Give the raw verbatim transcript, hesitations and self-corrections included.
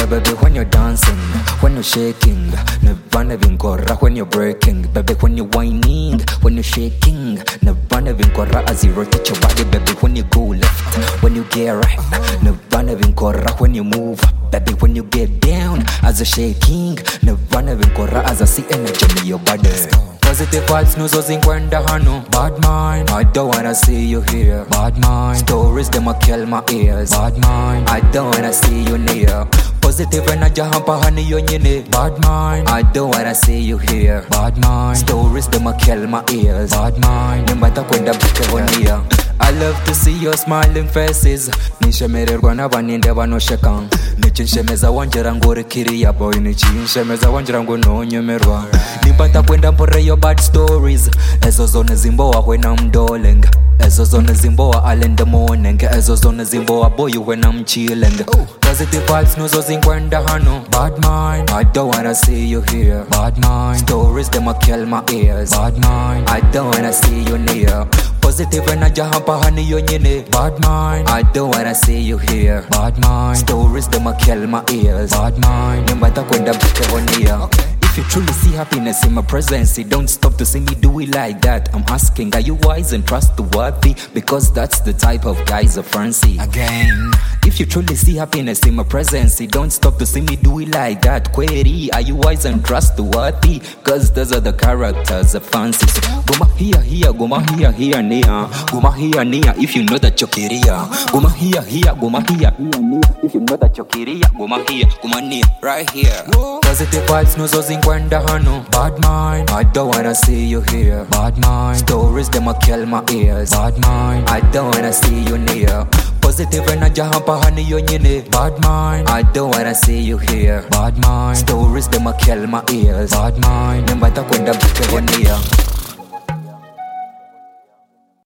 baby, when you're dancing, when you're shaking, never vinkora when you're breaking. Baby, when you're whining, when you're shaking, never vinkora as you rotate your body. Baby, when you go left, when you get right, never vinkora when you move. Baby, when you get down, as a shaking, never vinkora as I see energy in your body. Positive vibes, no so zinkwenda hano. Bad mind, I don't wanna see you here. Bad mind, stories them a kill my ears. Bad mind, I don't wanna see you near. Positive energy hampa hani yonyene. Bad mind, I don't wanna see you here. Bad mind, stories them a kill my ears. Bad mind, nembata kwenda bikehonia. I love to see your smiling faces. Nishemererwa n'abaninde banosheka. Nichinshemeza wanjira ngore kiriya boy. Nichinshemeza wanjira ngo nonyemerwa. Nimbata kwenda mpore your bad stories. Ezo zone zimboa when I'm darling. Ezo zone zimboa all in the morning. Ezo zone zimboa boy when I'm chilling. Positive vibes no zo zinkwenda hano. Bad mind, I don't wanna see you here. Bad mind, stories them a kill my ears. Bad mind, I don't wanna see you near. Positive energy hampa hani yonyene. Bad mind, I don't wanna see you here. Bad mind, stories them a kill my ears. Bad mind, nembata kwenda bikehonia. If you truly see happiness in my presence, don't stop to see me do it like that. I'm asking, are you wise and trustworthy? Because that's the type of guys I fancy. Again, if you truly see happiness in my presence, don't stop to see me do it like that. Query, are you wise and trustworthy? Cause those are the characters I fancy. So, goma here, here, goma here, here, near. Goma here, near, if you know that you're kiria. Goma here, here, goma here, here, near. If you know that you're kiria, goma here, goma near, right here. Positive vibes, no so kwenda hano. Bad mind, I don't wanna see you here. Bad mind, stories them a kill my ears. Bad mind, I don't wanna see you near. Positive energy hampa hani yonyene. Bad mind, I don't wanna see you here. Bad mind, stories them a kill my ears. Bad mind, nembata kwenda bikehonia.